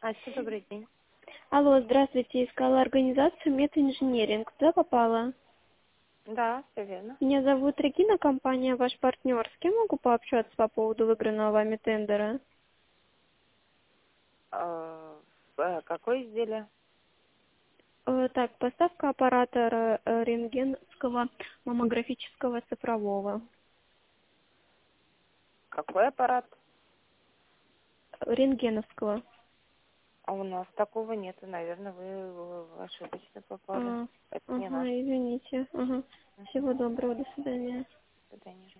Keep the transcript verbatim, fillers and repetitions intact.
Ася, добрый день. Алло, здравствуйте. Искала организацию Мединжиниринг. Туда попала? Да, все верно. Меня зовут Регина, компания «Ваш партнер». С кем могу пообщаться по поводу выигранного вами тендера? А, э, какое изделие? Э, так, поставка аппарата э, рентгеновского маммографического цифрового. Какой аппарат? Рентгеновского. А у нас такого нет, наверное, вы в- ошибочно попали. А, Это не ага, наш. извините. Ага. Мгм. Всего доброго, до свидания. До свидания.